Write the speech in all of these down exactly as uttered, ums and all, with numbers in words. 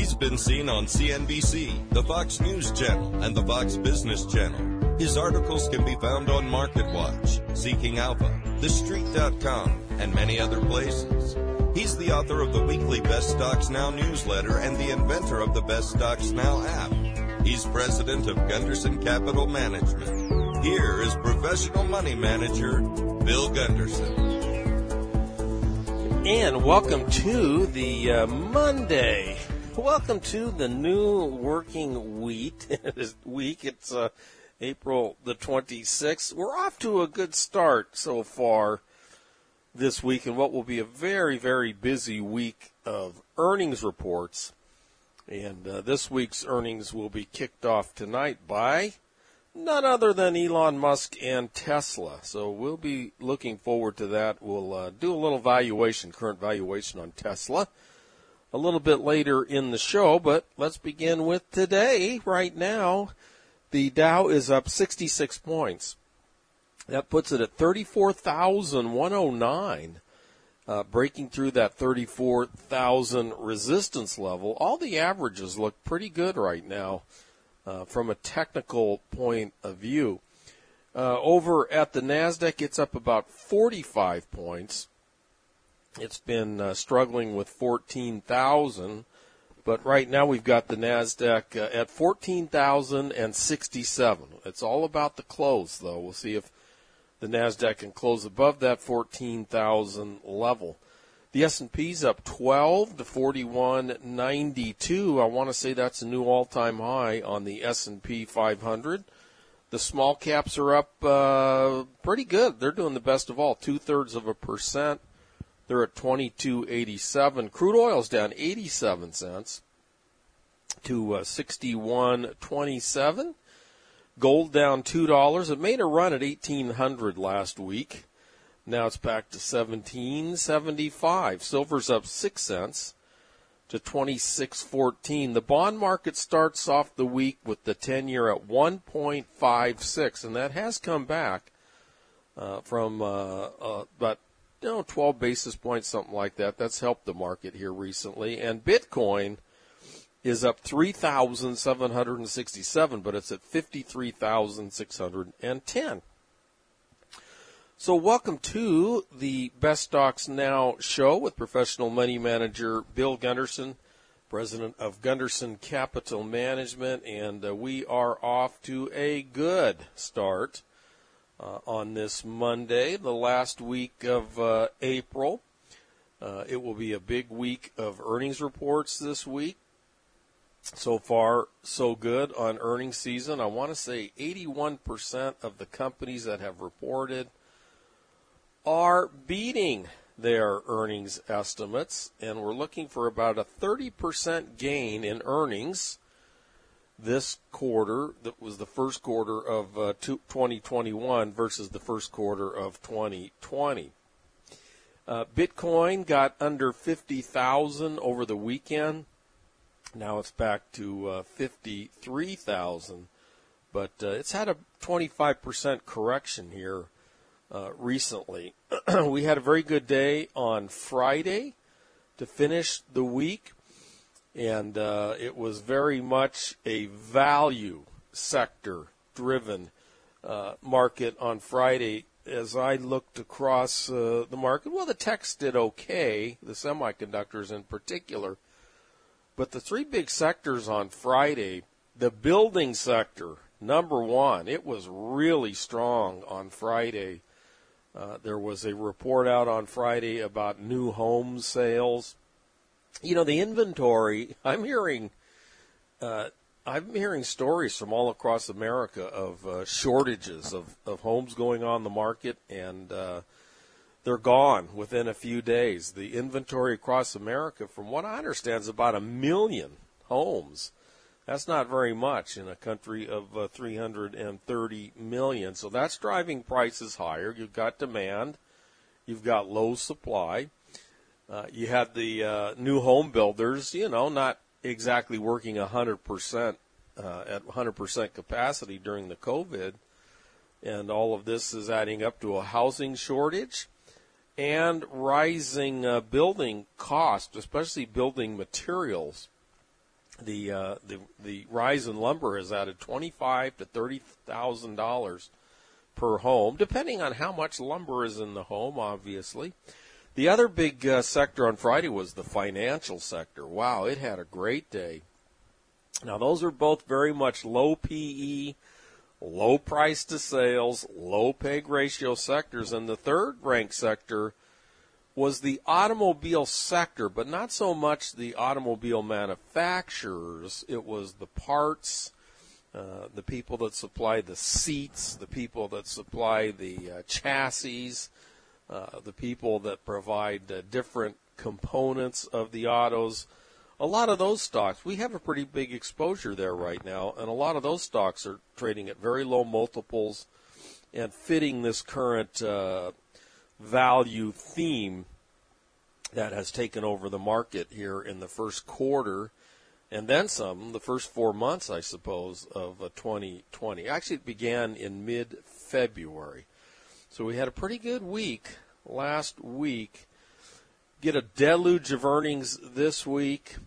He's been seen on C N B C, the Fox News Channel, and the Fox Business Channel. His articles can be found on MarketWatch, Seeking Alpha, The Street dot com, and many other places. He's the author of the weekly Best Stocks Now newsletter and the inventor of the Best Stocks Now app. He's president of Gunderson Capital Management. Here is professional money manager, Bill Gunderson. And welcome to the uh, Monday. Welcome to the new working week. This week, it's uh, April the twenty-sixth. We're off to a good start so far this week in what will be a very, very busy week of earnings reports. And uh, this week's earnings will be kicked off tonight by none other than Elon Musk and Tesla. So we'll be looking forward to that. We'll uh, do a little valuation, current valuation on Tesla a little bit later in the show. But let's begin with today. Right now, the Dow is up sixty-six points. That puts it at thirty-four thousand one hundred nine, uh, breaking through that thirty-four thousand resistance level. All the averages look pretty good right now uh, from a technical point of view. Uh, over at the NASDAQ, it's up about forty-five points. It's been uh, struggling with fourteen thousand, but right now we've got the NASDAQ uh, at fourteen thousand sixty-seven. It's all about the close, though. We'll see if the NASDAQ can close above that fourteen thousand level. The S and P's up twelve to forty-one ninety-two. I want to say that's a new all-time high on the S and P five hundred. The small caps are up uh, pretty good. They're doing the best of all, two-thirds of a percent. They're at twenty-two eighty-seven. Crude oil's down eighty-seven cents to uh, sixty-one twenty-seven. Gold down two dollars. It made a run at eighteen hundred last week. Now it's back to seventeen seventy-five. Silver's up six cents to twenty-six fourteen. The bond market starts off the week with the ten-year at one point five six, and that has come back uh, from uh, uh, about you know, twelve basis points, something like that. That's helped the market here recently. And Bitcoin is up three thousand seven hundred sixty-seven, but it's at fifty-three thousand six hundred ten. So welcome to the Best Stocks Now show with professional money manager Bill Gunderson, president of Gunderson Capital Management, and uh, we are off to a good start uh, on this Monday, the last week of uh, April. Uh, it will be a big week of earnings reports this week. So far, so good on earnings season. I want to say eighty-one percent of the companies that have reported are beating their earnings estimates, and we're looking for about a thirty percent gain in earnings this quarter. That was the first quarter of uh, twenty twenty-one versus the first quarter of twenty twenty. Uh, Bitcoin got under fifty thousand over the weekend. Now it's back to uh, fifty-three thousand, but uh, it's had a twenty-five percent correction here uh, recently. We had a very good day on Friday to finish the week, and uh, it was very much a value sector-driven uh, market on Friday. As I looked across uh, the market, well, the techs did okay, the semiconductors in particular. But the three big sectors on Friday, the building sector, number one, it was really strong on Friday. Uh, there was a report out on Friday about new home sales. You know, the inventory, I'm hearing, uh, I'm hearing stories from all across America of uh, shortages of, of homes going on the market, and uh, they're gone within a few days. The inventory across America, from what I understand, is about a million homes. That's not very much in a country of uh, three hundred thirty million. So that's driving prices higher. You've got demand. You've got low supply. Uh, you had the uh, new home builders, you know, not exactly working one hundred percent uh, at one hundred percent capacity during the COVID. And all of this is adding up to a housing shortage and rising uh, building costs, especially building materials. the uh, the the rise in lumber has added twenty-five to thirty thousand dollars per home, depending on how much lumber is in the home. Obviously, the other big uh, sector on Friday was the financial sector. Wow, it had a great day. Now, those are both very much low P E, low price to sales, low P E G ratio sectors, and the third ranked sector was the automobile sector, but not so much the automobile manufacturers. It was the parts, uh, the people that supply the seats, the people that supply the uh, chassis, uh, the people that provide uh, different components of the autos. A lot of those stocks, we have a pretty big exposure there right now, and a lot of those stocks are trading at very low multiples and fitting this current uh, value theme that has taken over the market here in the first quarter, and then some, the first four months, I suppose, of uh, twenty twenty. Actually, it began in mid-February. So we had a pretty good week last week. Get a deluge of earnings this week.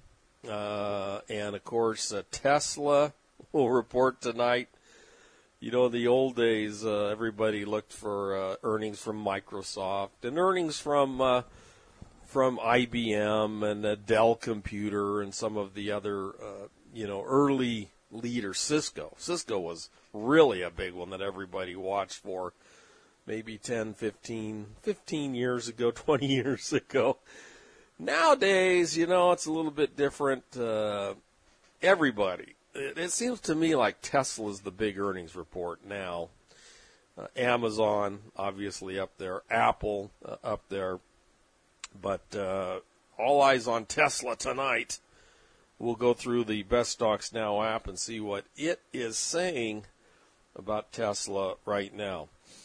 Uh, and, of course, uh, Tesla will report tonight. You know, in the old days, uh, everybody looked for uh, earnings from Microsoft and earnings from uh, from I B M and uh, Dell Computer and some of the other, uh, you know, early leaders. Cisco. Cisco was really a big one that everybody watched for. Maybe ten, fifteen, fifteen years ago, twenty years ago. Nowadays, you know, it's a little bit different. Uh, everybody. It, it seems to me like Tesla's the big earnings report now. Uh, Amazon, obviously up there. Apple, uh, up there. But uh, all eyes on Tesla tonight. We'll go through the Best Stocks Now app and see what it is saying about Tesla right now.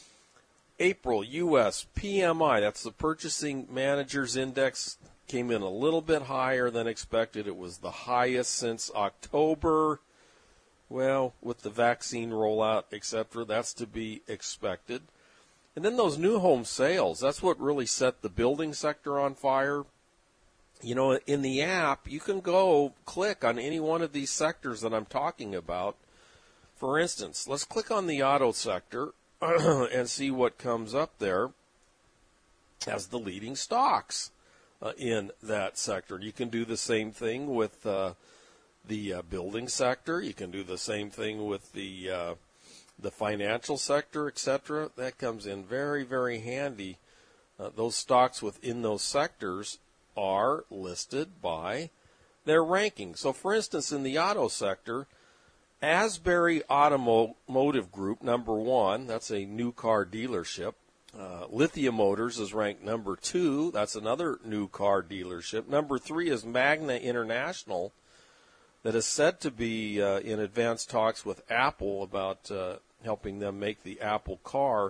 April U S P M I, that's the Purchasing Managers Index, came in a little bit higher than expected. It was the highest since October. Well, with the vaccine rollout, et cetera, that's to be expected. And then those new home sales, that's what really set the building sector on fire. You know, in the app, you can go click on any one of these sectors that I'm talking about. For instance, let's click on the auto sector and see what comes up there as the leading stocks uh, in that sector. You can do the same thing with uh, the uh, building sector. You can do the same thing with the uh, the financial sector, et cetera. That comes in very, very handy. Uh, those stocks within those sectors are listed by their ranking. So, for instance, in the auto sector, Asbury Automotive Group, number one, that's a new car dealership. Uh, Lithia Motors is ranked number two. That's another new car dealership. Number three is Magna International, that is said to be uh, in advanced talks with Apple about uh, helping them make the Apple car.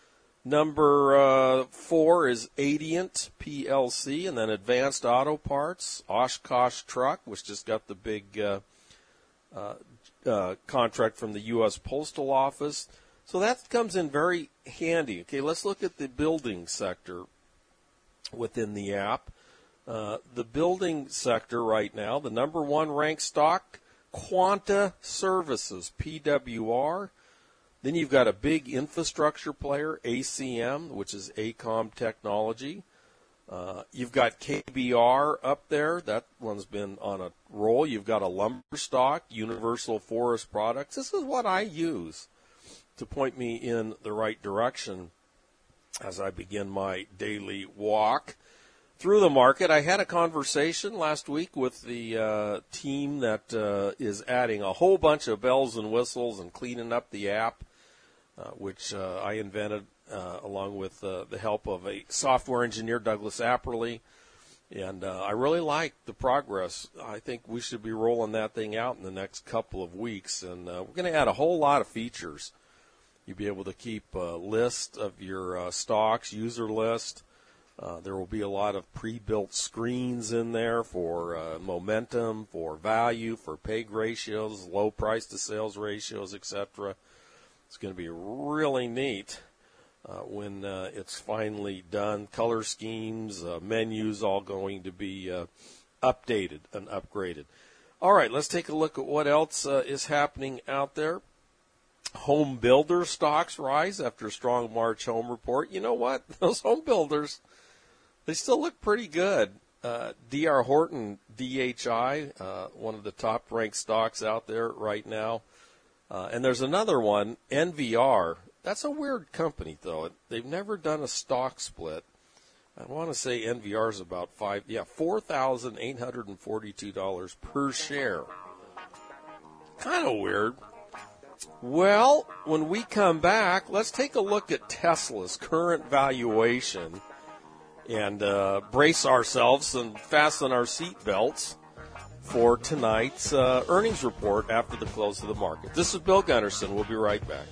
Number uh, four is Adient P L C, and then Advanced Auto Parts, Oshkosh Truck, which just got the big uh, uh, uh, contract from the U S Postal Office. So that comes in very handy. Okay, let's look at the building sector within the app. Uh, the building sector right now, the number one ranked stock, Quanta Services, P W R. Then you've got a big infrastructure player, A C M, which is ACOM Technology. Uh, you've got K B R up there. That one's been on a roll. You've got a lumber stock, Universal Forest Products. This is what I use to point me in the right direction as I begin my daily walk through the market. I had a conversation last week with the uh, team that uh, is adding a whole bunch of bells and whistles and cleaning up the app, uh, which uh, I invented uh, along with uh, the help of a software engineer, Douglas Apperly. And uh, I really like the progress. I think we should be rolling that thing out in the next couple of weeks. And uh, we're going to add a whole lot of features. You'll be able to keep a list of your uh, stocks, user list. Uh, there will be a lot of pre-built screens in there for uh, momentum, for value, for P E G ratios, low price to sales ratios, et cetera. It's going to be really neat uh, when uh, it's finally done. Color schemes, uh, menus, all going to be uh, updated and upgraded. All right, let's take a look at what else uh, is happening out there. Home builder stocks rise after a strong March home report. You know what? Those home builders, they still look pretty good. Uh, D R Horton D H I, uh, one of the top-ranked stocks out there right now. Uh, and there's another one, N V R. That's a weird company, though. They've never done a stock split. I want to say N V R is about five, yeah, four thousand eight hundred forty-two dollars per share. Kind of weird. Well, when we come back, let's take a look at Tesla's current valuation and uh, brace ourselves and fasten our seatbelts for tonight's uh, earnings report after the close of the market. This is Bill Gunderson. We'll be right back.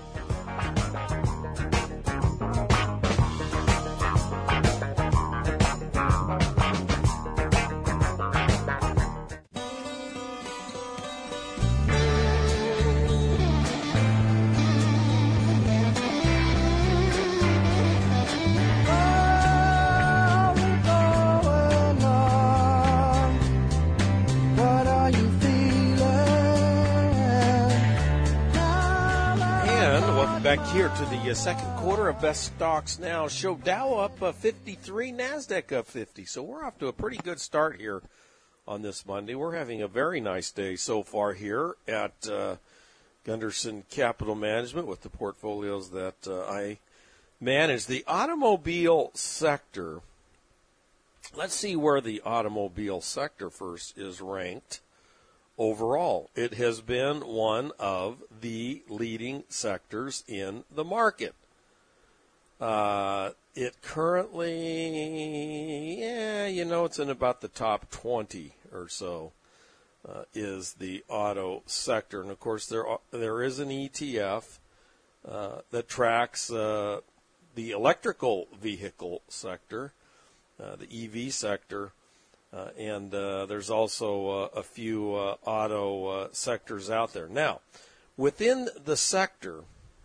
Back here to the uh, second quarter of Best Stocks Now show. Dow up uh, fifty-three, NASDAQ up fifty. So we're off to a pretty good start here on this Monday. We're having a very nice day so far here at uh, Gunderson Capital Management with the portfolios that uh, I manage. The automobile sector, let's see where the automobile sector first is ranked. Overall, it has been one of the leading sectors in the market. Uh, it currently, yeah, you know, it's in about the top twenty or so uh, is the auto sector. And, of course, there there is an E T F uh, that tracks uh, the electrical vehicle sector, uh, the E V sector. Uh, and uh, there's also uh, a few uh, auto uh, sectors out there. Now, within the sector,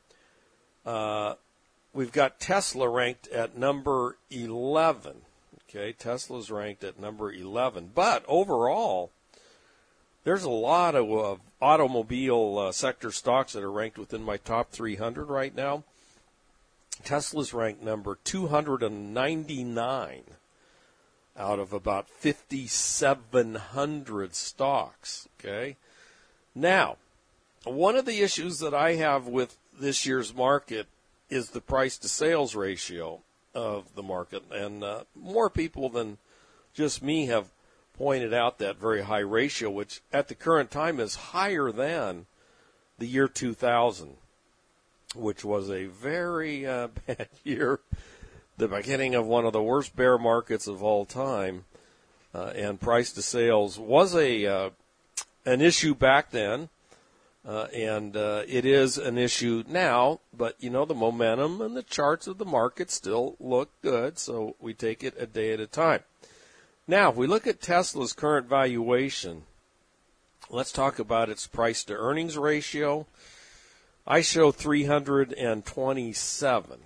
uh, we've got Tesla ranked at number eleven. Okay, Tesla's ranked at number eleven. But overall, there's a lot of uh, automobile uh, sector stocks that are ranked within my top three hundred right now. Tesla's ranked number two hundred ninety-nine. Out of about fifty-seven hundred stocks, okay? Now, one of the issues that I have with this year's market is the price-to-sales ratio of the market, and uh, more people than just me have pointed out that very high ratio, which at the current time is higher than the year two thousand, which was a very uh, bad year. The beginning of one of the worst bear markets of all time, uh, and price to sales was a uh, an issue back then, uh, and uh, it is an issue now. But you know, the momentum and the charts of the market still look good, so we take it a day at a time. Now, if we look at Tesla's current valuation, let's talk about its price to earnings ratio. I show three hundred twenty-seven.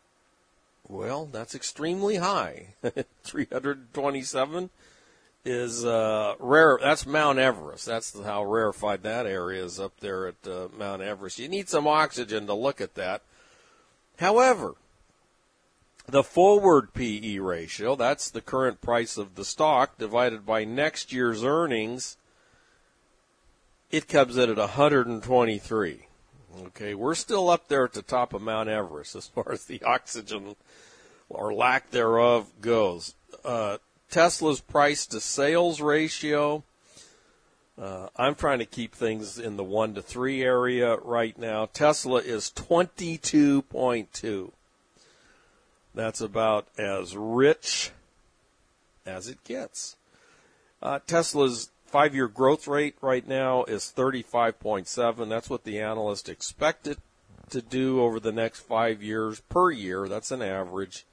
Well, that's extremely high. three hundred twenty-seven is uh, rare. That's Mount Everest. That's how rarefied that area is up there at uh, Mount Everest. You need some oxygen to look at that. However, the forward P E ratio, that's the current price of the stock divided by next year's earnings, it comes in at one hundred twenty-three. Okay, we're still up there at the top of Mount Everest as far as the oxygen or lack thereof goes. Uh, Tesla's price to sales ratio, uh, I'm trying to keep things in the one to three area right now. Tesla is twenty-two point two. That's about as rich as it gets. Uh, Tesla's five-year growth rate right now is thirty-five point seven. That's what the analysts expect it to do over the next five years per year. That's an average.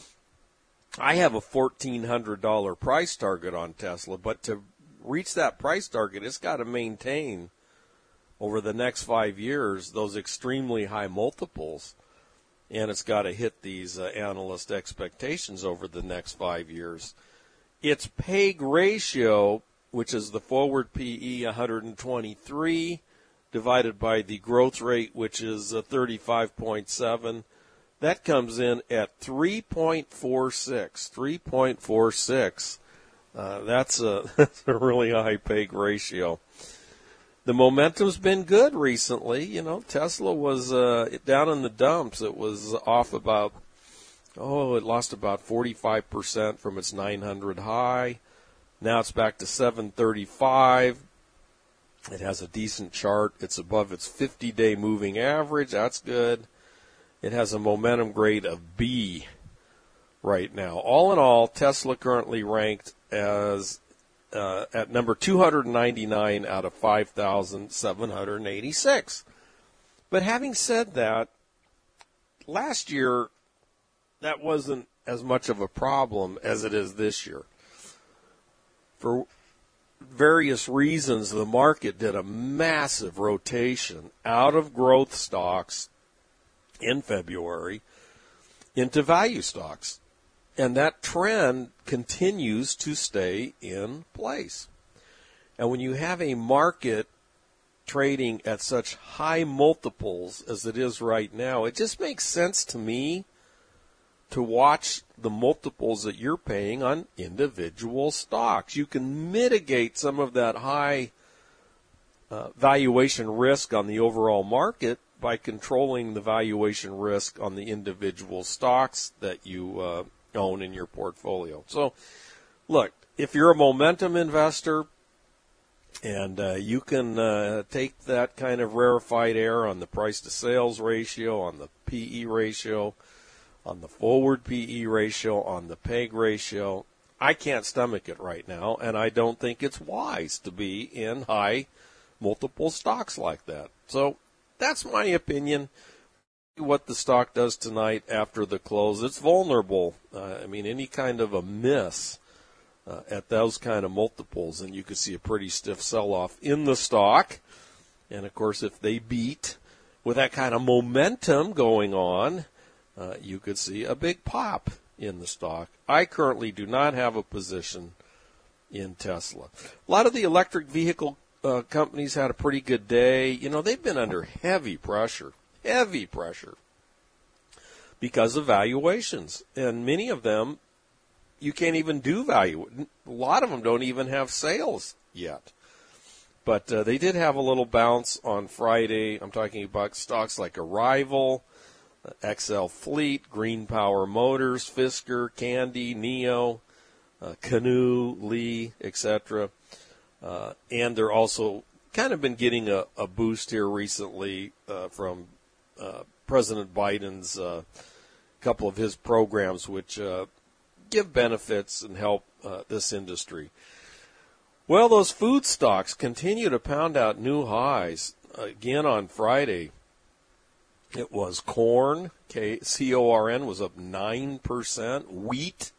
I have a fourteen hundred dollars price target on Tesla, but to reach that price target, it's got to maintain over the next five years those extremely high multiples, and it's got to hit these uh, analyst expectations over the next five years. Its P E G ratio which is the forward P E, one hundred twenty-three, divided by the growth rate, which is uh, thirty-five point seven. That comes in at three point four six. three point four six. Uh, that's, a, that's a really high P E G ratio. The momentum's been good recently. You know, Tesla was uh, down in the dumps. It was off about, oh, it lost about forty-five percent from its nine hundred high. Now it's back to seven thirty-five. It has a decent chart. It's above its fifty-day moving average. That's good. It has a momentum grade of B right now. All in all, Tesla currently ranked as uh, at number two hundred ninety-nine out of five thousand seven hundred eighty-six. But having said that, last year that wasn't as much of a problem as it is this year. For various reasons, the market did a massive rotation out of growth stocks in February into value stocks. And that trend continues to stay in place. And when you have a market trading at such high multiples as it is right now, it just makes sense to me to watch the multiples that you're paying on individual stocks. You can mitigate some of that high uh, valuation risk on the overall market by controlling the valuation risk on the individual stocks that you uh, own in your portfolio. So, look, if you're a momentum investor and uh, you can uh, take that kind of rarefied air on the price-to-sales ratio, on the P E ratio, on the forward P E ratio, on the P E G ratio, I can't stomach it right now, and I don't think it's wise to be in high multiple stocks like that. So that's my opinion. What the stock does tonight after the close, it's vulnerable. Uh, I mean, any kind of a miss uh, at those kind of multiples, and you could see a pretty stiff sell-off in the stock. And, of course, if they beat with that kind of momentum going on, uh, you could see a big pop in the stock. I currently do not have a position in Tesla. A lot of the electric vehicle uh, companies had a pretty good day. You know, they've been under heavy pressure. Heavy pressure because of valuations. And many of them, you can't even do value. A lot of them don't even have sales yet. But uh, they did have a little bounce on Friday. I'm talking about stocks like Arrival, uh, X L Fleet, Green Power Motors, Fisker, Candy, Neo, uh, Canoe, Lee, et cetera. Uh, and they're also kind of been getting a, a boost here recently uh, from Uh, President Biden's uh, couple of his programs, which uh, give benefits and help uh, this industry. Well, those food stocks continue to pound out new highs. Again on Friday, it was corn, C O R N was up nine percent. Wheat,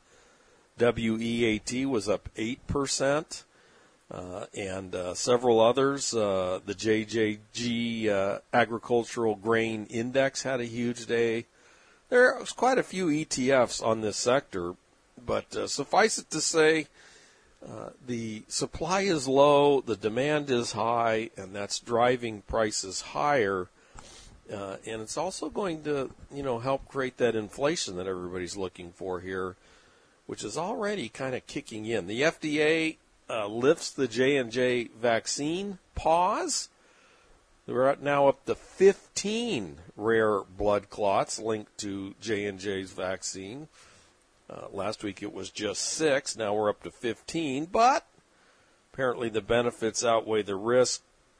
W E A T, was up eight percent. Uh, and uh, several others. Uh, the J J G uh, Agricultural Grain Index had a huge day. There was quite a few E T Fs on this sector, but uh, suffice it to say, uh, the supply is low, the demand is high, and that's driving prices higher. Uh, and it's also going to, you know, help create that inflation that everybody's looking for here, which is already kind of kicking in. The F D A Uh, lifts the J and J vaccine pause. We're now up to fifteen rare blood clots linked to J and J's vaccine. Uh, last week it was just six. Now we're up to fifteen. But apparently the benefits outweigh the risk,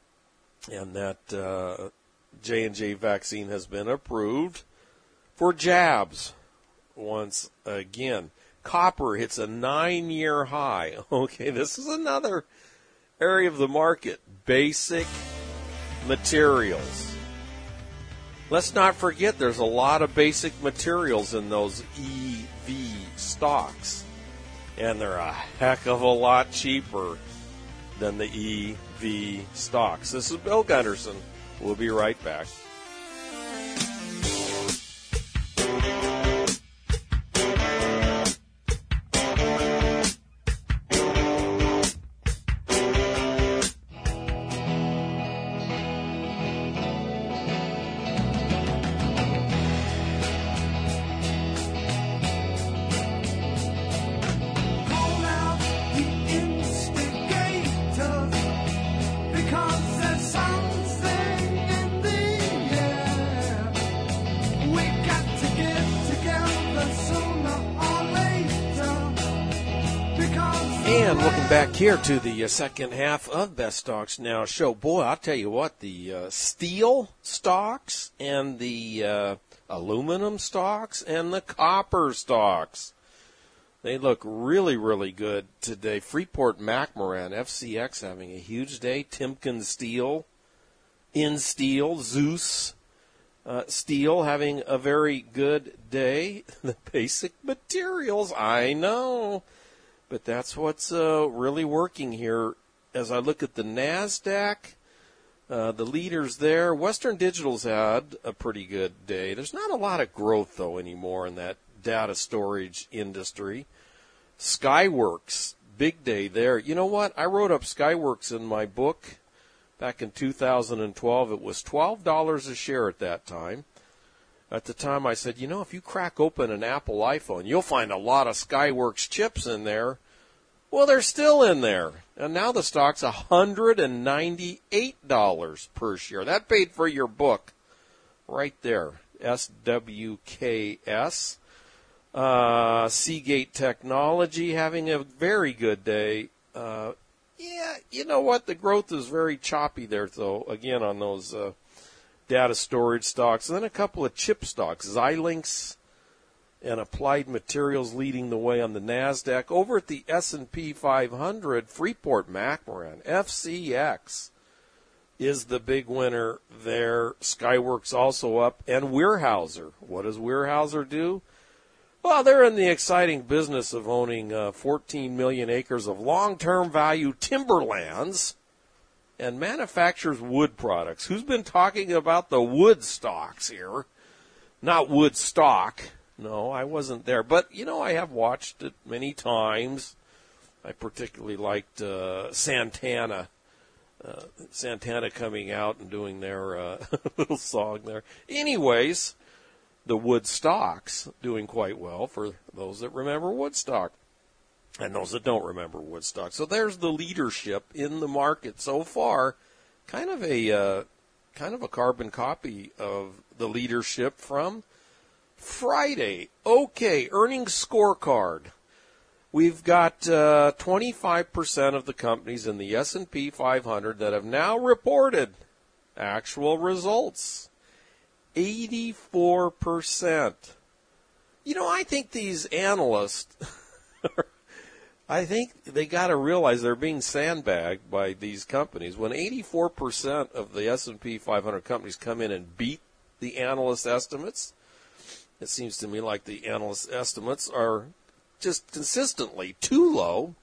and that uh, J and J vaccine has been approved for jabs once again. Copper hits a nine-year high. Okay, this is another area of the market. Basic materials. Let's not forget there's a lot of basic materials in those E V stocks. And they're a heck of a lot cheaper than the E V stocks. This is Bill Gunderson. We'll be right back. And looking back here to the uh, second half of Best Stocks Now show, boy, I'll tell you what, the uh, steel stocks and the uh, aluminum stocks and the copper stocks, they look really, really good today. Freeport-McMoRan, F C X having a huge day. Timken Steel, Insteel, Zeus uh, Steel having a very good day. The basic materials, I know. But that's what's uh, really working here. As I look at the NASDAQ, uh, the leaders there, Western Digital's had a pretty good day. There's not a lot of growth, though, anymore in that data storage industry. Skyworks, big day there. You know what? I wrote up Skyworks in my book back in two thousand twelve. It was twelve dollars a share at that time. At the time, I said, you know, if you crack open an Apple iPhone, you'll find a lot of Skyworks chips in there. Well, they're still in there. And now the stock's one hundred ninety-eight dollars per share. That paid for your book right there, S W K S. Uh, Seagate Technology having a very good day. Uh, yeah, you know what? The growth is very choppy there, though, again, on those uh, data storage stocks. And then a couple of chip stocks, Xilinx and Applied Materials leading the way on the NASDAQ. Over at the S and P five hundred, Freeport-McMoRan, F C X, is the big winner there. Skyworks also up. And Weyerhaeuser. What does Weyerhaeuser do? Well, they're in the exciting business of owning uh, fourteen million acres of long-term value timberlands and manufactures wood products. Who's been talking about the wood stocks here? Not wood stock. No, I wasn't there. But, you know, I have watched it many times. I particularly liked uh, Santana. Uh, Santana coming out and doing their uh, little song there. Anyways, the wood stocks doing quite well for those that remember Woodstock and those that don't remember Woodstock. So there's the leadership in the market so far. Kind of a uh, kind of a carbon copy of the leadership from Friday. Okay, earnings scorecard. We've got uh, twenty-five percent of the companies in the S and P five hundred that have now reported actual results. eighty-four percent. You know, I think these analysts, I think they got to realize they're being sandbagged by these companies. When eighty-four percent of the S and P five hundred companies come in and beat the analyst estimates, it seems to me like the analyst estimates are just consistently too low,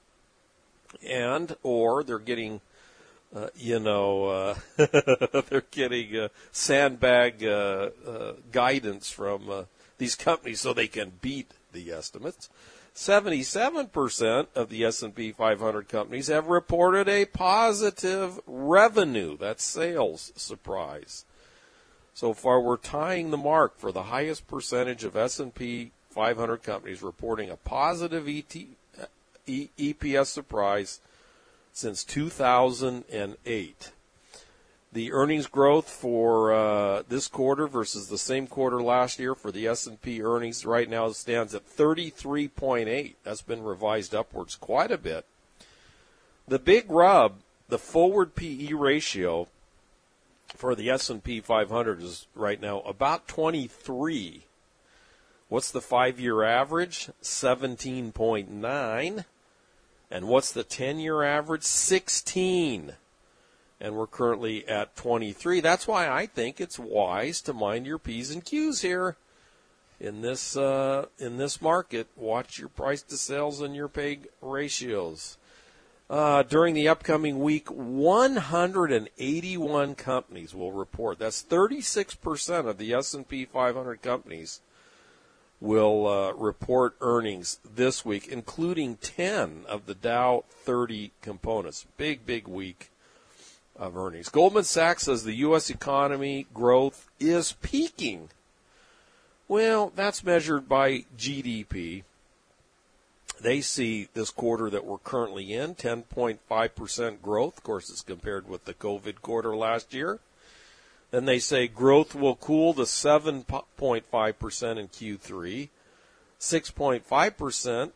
and or they're getting Uh, you know, uh, they're getting uh, sandbag uh, uh, guidance from uh, these companies so they can beat the estimates. seventy-seven percent of the S and P five hundred companies have reported a positive revenue. That's sales surprise. So far, we're tying the mark for the highest percentage of S and P five hundred companies reporting a positive E T, e, E P S surprise since two thousand eight. The earnings growth for uh, this quarter versus the same quarter last year for the S and P earnings right now stands at thirty-three point eight. That's been revised upwards quite a bit. The big rub, the forward P E ratio for the S and P five hundred is right now about twenty-three. What's the five-year average? seventeen point nine. And what's the ten-year average? sixteen. And we're currently at twenty-three. That's why I think it's wise to mind your P's and Q's here in this uh, in this market. Watch your price to sales and your P E ratios. Uh, during the upcoming week, one hundred eighty-one companies will report. That's thirty-six percent of the S and P five hundred companies will uh, report earnings this week, including ten of the Dow thirty components. Big, big week of earnings. Goldman Sachs says the U S economy growth is peaking. Well, that's measured by G D P. They see this quarter that we're currently in, ten point five percent growth. Of course, it's compared with the COVID quarter last year. Then they say growth will cool to seven point five percent in Q three, six point five percent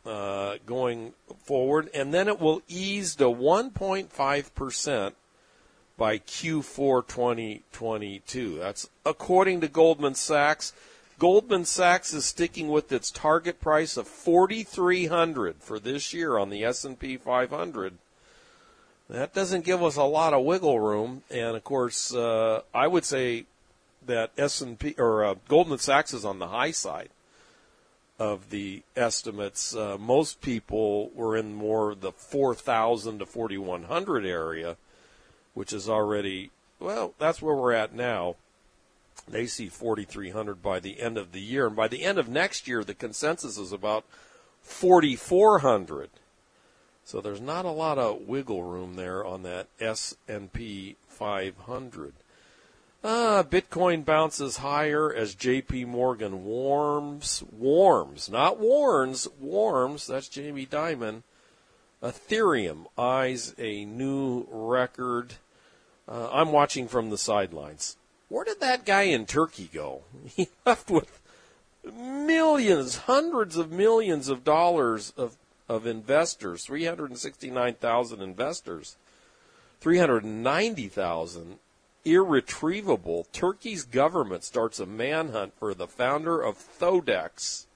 uh, going forward, and then it will ease to one point five percent by Q four twenty twenty-two. That's according to Goldman Sachs. Goldman Sachs is sticking with its target price of forty-three hundred for this year on the S and P five hundred. That doesn't give us a lot of wiggle room, and of course, uh, I would say that S and P or uh, Goldman Sachs is on the high side of the estimates. Uh, most people were in more the four thousand to forty-one hundred area, which is already, well, that's where we're at now. They see forty-three hundred by the end of the year. And by the end of next year, the consensus is about forty-four hundred. So there's not a lot of wiggle room there on that S and P five hundred. Uh, Bitcoin bounces higher as J P Morgan warms, warms, not warns, warms, that's Jamie Dimon. Ethereum eyes a new record. Uh, I'm watching from the sidelines. Where did that guy in Turkey go? He left with millions, hundreds of millions of dollars of, of investors, three hundred sixty-nine thousand investors, three hundred ninety thousand irretrievable. Turkey's government starts a manhunt for the founder of Thodex,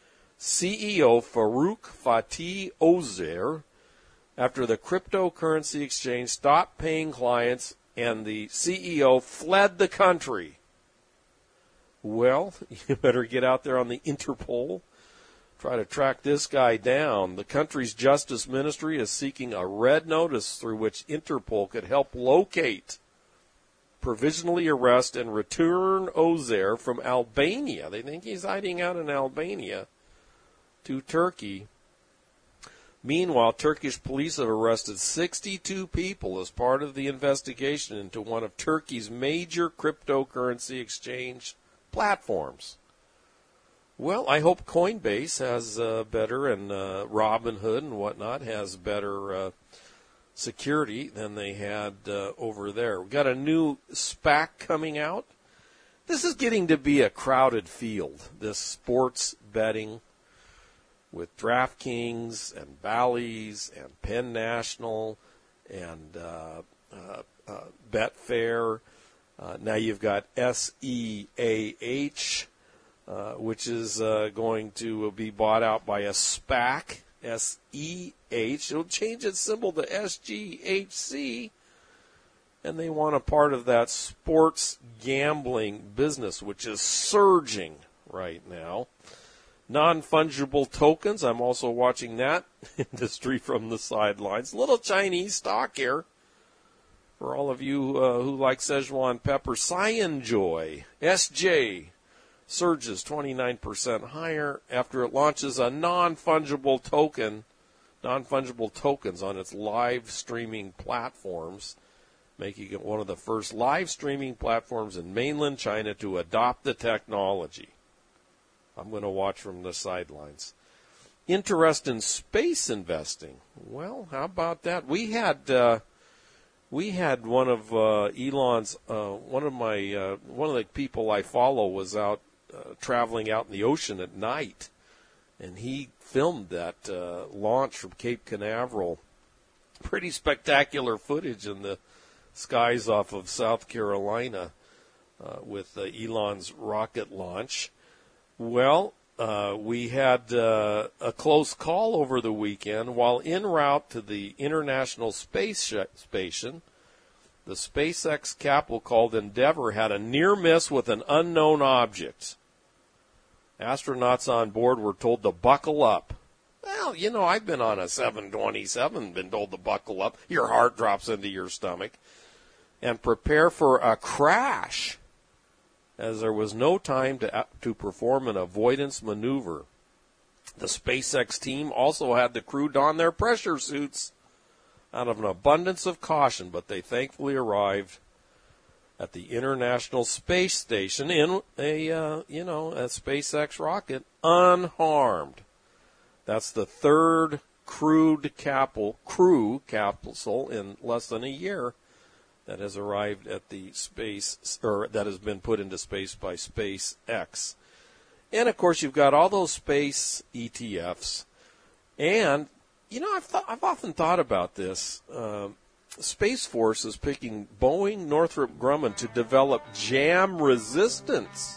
C E O Farouk Fatih Ozer, after the cryptocurrency exchange stopped paying clients and the C E O fled the country. Well, you better get out there on the Interpol, try to track this guy down. The country's justice ministry is seeking a red notice through which Interpol could help locate, provisionally arrest, and return Ozer from Albania. They think he's hiding out in Albania to Turkey. Meanwhile, Turkish police have arrested sixty-two people as part of the investigation into one of Turkey's major cryptocurrency exchange platforms. Well, I hope Coinbase has uh, better, and uh, Robinhood and whatnot has better uh, security than they had uh, over there. We've got a new SPAC coming out. This is getting to be a crowded field, this sports betting, with DraftKings and Bally's and Penn National and uh, uh, uh, Betfair. Uh, now you've got S E A H, uh, which is uh, going to be bought out by a SPAC, S E H. It'll change its symbol to S G H C, and they want a part of that sports gambling business, which is surging right now. Non-fungible tokens, I'm also watching that industry from the sidelines. Little Chinese stock here for all of you uh, who like Szechuan pepper. CyanJoy, S J, surges twenty-nine percent higher after it launches a non-fungible token, non-fungible tokens on its live streaming platforms, making it one of the first live streaming platforms in mainland China to adopt the technology. I'm going to watch from the sidelines. Interest in space investing. Well, how about that? We had uh, we had one of uh, Elon's uh, one of my uh, one of the people I follow was out uh, traveling out in the ocean at night, and he filmed that uh, launch from Cape Canaveral. Pretty spectacular footage in the skies off of South Carolina uh, with uh, Elon's rocket launch. Well, uh, we had uh, a close call over the weekend. While en route to the International Space Station, the SpaceX capsule called Endeavour had a near miss with an unknown object. Astronauts on board were told to buckle up. Well, you know, I've been on a seven twenty-seven, been told to buckle up. Your heart drops into your stomach. And prepare for a crash, as there was no time to to perform an avoidance maneuver. The SpaceX team also had the crew don their pressure suits out of an abundance of caution, but they thankfully arrived at the International Space Station in a, uh, you know, a SpaceX rocket unharmed. That's the third crewed capsule, crew capsule in less than a year that has arrived at the space, or that has been put into space by SpaceX. And, of course, you've got all those space E T Fs And, you know, I've, th- I've often thought about this. Uh, Space Force is picking Boeing Northrop Grumman to develop jam resistance.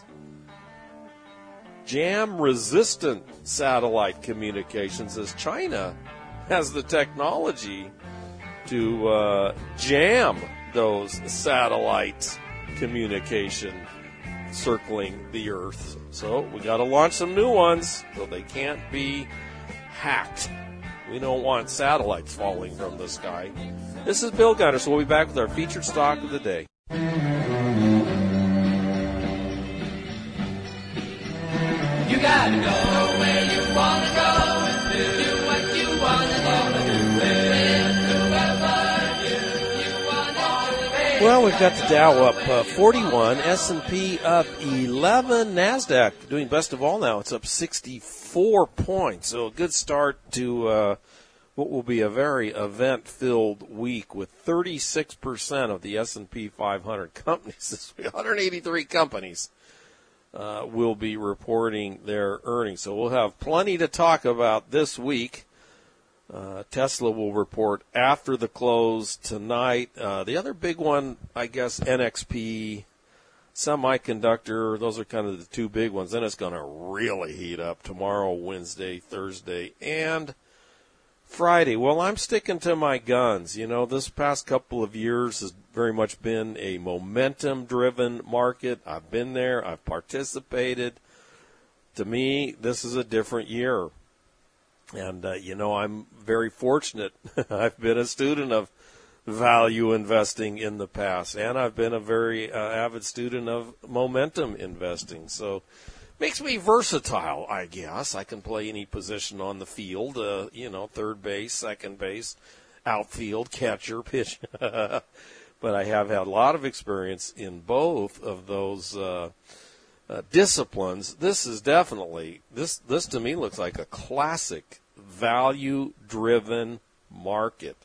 Jam resistant satellite communications, as China has the technology to uh, jam those satellite communication circling the Earth. So we got to launch some new ones so they can't be hacked. We don't want satellites falling from the sky. This is Bill Gunner, so we'll be back with our featured stock of the day. You gotta go where you wanna go and do what you wanna do. Wherever you, you wanna do. Well, we've got the Dow up uh, forty-one, S and P up eleven, NASDAQ doing best of all now. It's up sixty-four points, so a good start to uh, what will be a very event-filled week with thirty-six percent of the S and P five hundred companies, this week, one hundred eighty-three companies, uh, will be reporting their earnings. So we'll have plenty to talk about this week. Uh, Tesla will report after the close tonight. Uh, the other big one, I guess, N X P, Semiconductor, those are kind of the two big ones. Then it's going to really heat up tomorrow, Wednesday, Thursday, and Friday. Well, I'm sticking to my guns. You know, this past couple of years has very much been a momentum-driven market. I've been there. I've participated. To me, this is a different year. And, uh, you know, I'm very fortunate. I've been a student of value investing in the past, and I've been a very uh, avid student of momentum investing. So makes me versatile, I guess. I can play any position on the field, uh, you know, third base, second base, outfield, catcher, pitch. But I have had a lot of experience in both of those uh, uh, disciplines. This is definitely, this, this to me looks like a classic value-driven market.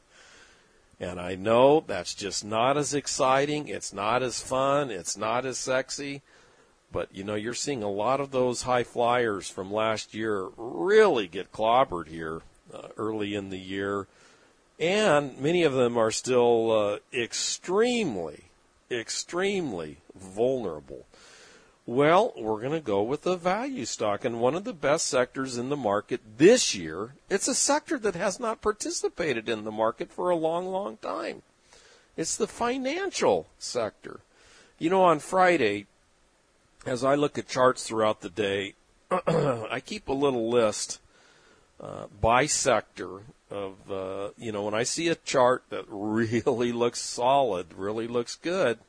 And I know that's just not as exciting. It's not as fun. It's not as sexy. But, you know, you're seeing a lot of those high flyers from last year really get clobbered here uh, early in the year. And many of them are still uh, extremely, extremely vulnerable. Well, we're going to go with the value stock. And one of the best sectors in the market this year, it's a sector that has not participated in the market for a long, long time. It's the financial sector. You know, on Friday, as I look at charts throughout the day, I keep a little list uh, by sector of, uh, you know, when I see a chart that really looks solid, really looks good,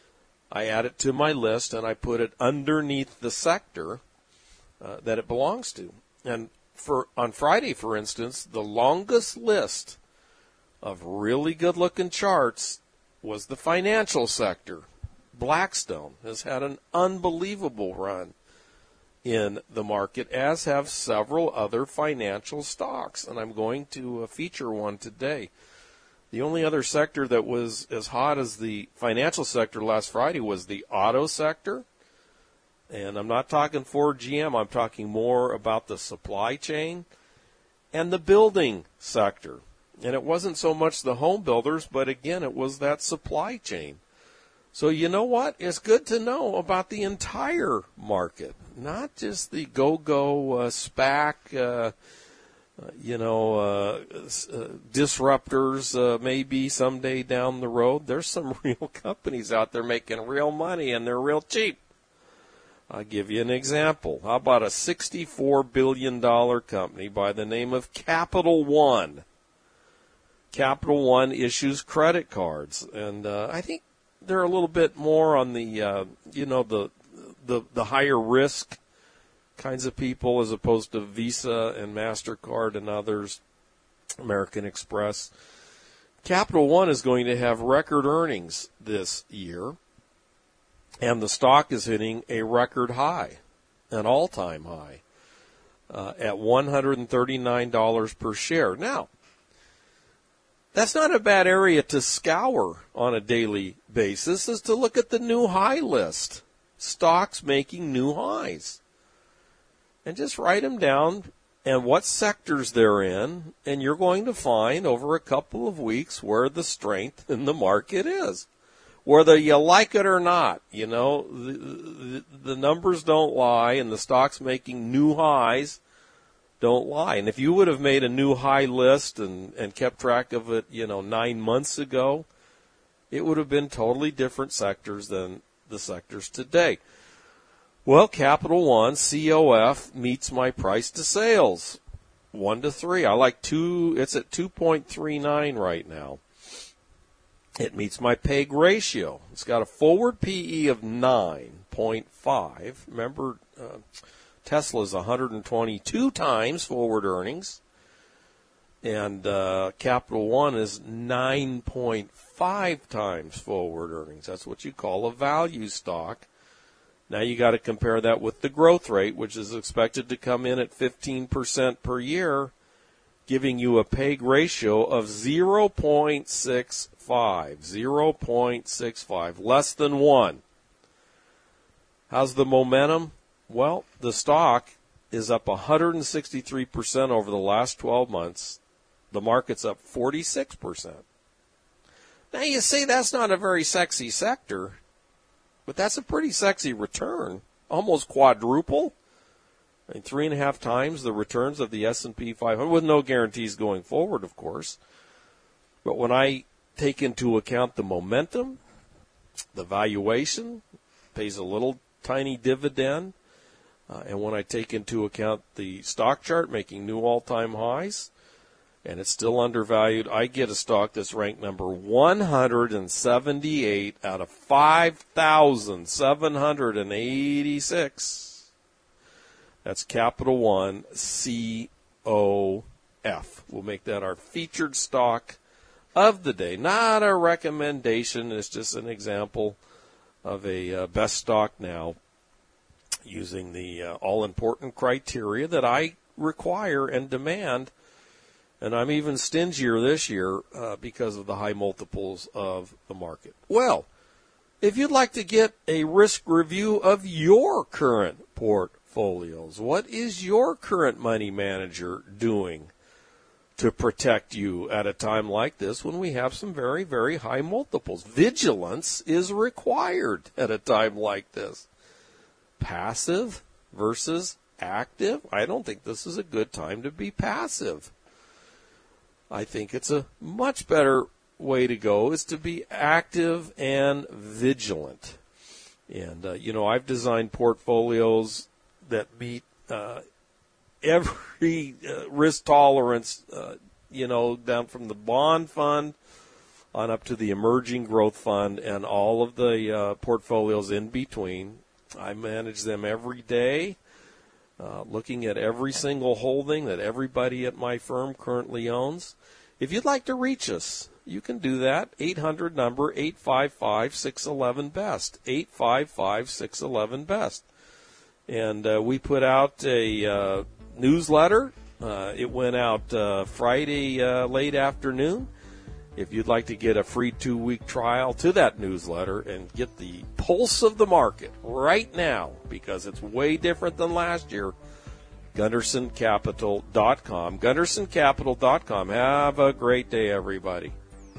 I add it to my list and I put it underneath the sector uh, that it belongs to. And for on Friday, for instance, the longest list of really good-looking charts was the financial sector. Blackstone has had an unbelievable run in the market, as have several other financial stocks, and I'm going to uh, feature one today. The only other sector that was as hot as the financial sector last Friday was the auto sector, and I'm not talking Ford, G M, I'm talking more about the supply chain, and the building sector. And it wasn't so much the home builders, but again, it was that supply chain. So you know what? It's good to know about the entire market, not just the go-go uh, SPAC, uh, uh, you know, uh, uh, disruptors uh, maybe someday down the road. There's some real companies out there making real money, and they're real cheap. I'll give you an example. How about a sixty-four billion dollars company by the name of Capital One? Capital One issues credit cards, and uh, I think they're a little bit more on the, uh, you know, the, the the higher risk kinds of people as opposed to Visa and MasterCard and others, American Express. Capital One is going to have record earnings this year, and the stock is hitting a record high, an all-time high, uh, at one hundred thirty-nine dollars per share. Now, that's not a bad area to scour on a daily basis, is to look at the new high list. Stocks making new highs. And just write them down and what sectors they're in, and you're going to find over a couple of weeks where the strength in the market is. Whether you like it or not, you know, the, the, the numbers don't lie, and the stocks making new highs don't lie. And if you would have made a new high list and, and kept track of it, you know, nine months ago, it would have been totally different sectors than the sectors today. Well, Capital One, C O F, meets my price to sales, one to three. I like two, it's at two point three nine right now. It meets my P E G ratio. It's got a forward P E of nine point five. Remember, uh, Tesla's one hundred twenty-two times forward earnings, and uh, Capital One is nine point five times forward earnings. That's what you call a value stock. Now you got to compare that with the growth rate, which is expected to come in at fifteen percent per year, giving you a P E G ratio of zero point six five. zero point six five, less than one. How's the momentum? Well, the stock is up one hundred sixty-three percent over the last twelve months. The market's up forty-six percent. Now you say that's not a very sexy sector, but that's a pretty sexy return. Almost quadruple. I mean, three and a half times the returns of the S and P five hundred, with no guarantees going forward, of course. But when I take into account the momentum, the valuation, pays a little tiny dividend, uh, and when I take into account the stock chart making new all-time highs, and it's still undervalued, I get a stock that's ranked number one hundred seventy-eight out of five thousand seven hundred eighty-six. That's Capital One, C O F. We'll make that our featured stock of the day. Not a recommendation. It's just an example of a uh, best stock now using the uh, all-important criteria that I require and demand. And I'm even stingier this year uh, because of the high multiples of the market. Well, if you'd like to get a risk review of your current portfolios, what is your current money manager doing to protect you at a time like this when we have some very, very high multiples? Vigilance is required at a time like this. Passive versus active? I don't think this is a good time to be passive. I think it's a much better way to go is to be active and vigilant. And, uh, you know, I've designed portfolios that meet uh, every uh, risk tolerance, uh, you know, down from the bond fund on up to the emerging growth fund and all of the uh, portfolios in between. I manage them every day. Uh, looking at every single holding that everybody at my firm currently owns. If you'd like to reach us, you can do that. eight hundred number, eight five five, six one one, best. eight five five, six one one, best. And uh, we put out a uh, newsletter. Uh, it went out uh, Friday uh, late afternoon. If you'd like to get a free two-week trial to that newsletter and get the pulse of the market right now, because it's way different than last year, Gunderson Capital dot com. Gunderson Capital dot com. Have a great day, everybody.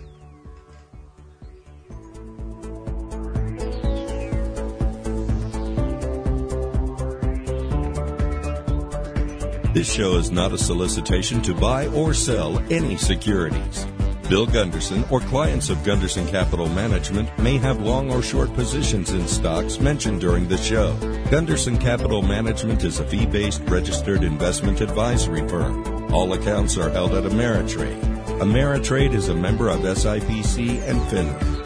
This show is not a solicitation to buy or sell any securities. Bill Gunderson or clients of Gunderson Capital Management may have long or short positions in stocks mentioned during the show. Gunderson Capital Management is a fee-based registered investment advisory firm. All accounts are held at Ameritrade. Ameritrade is a member of S I P C and FINRA.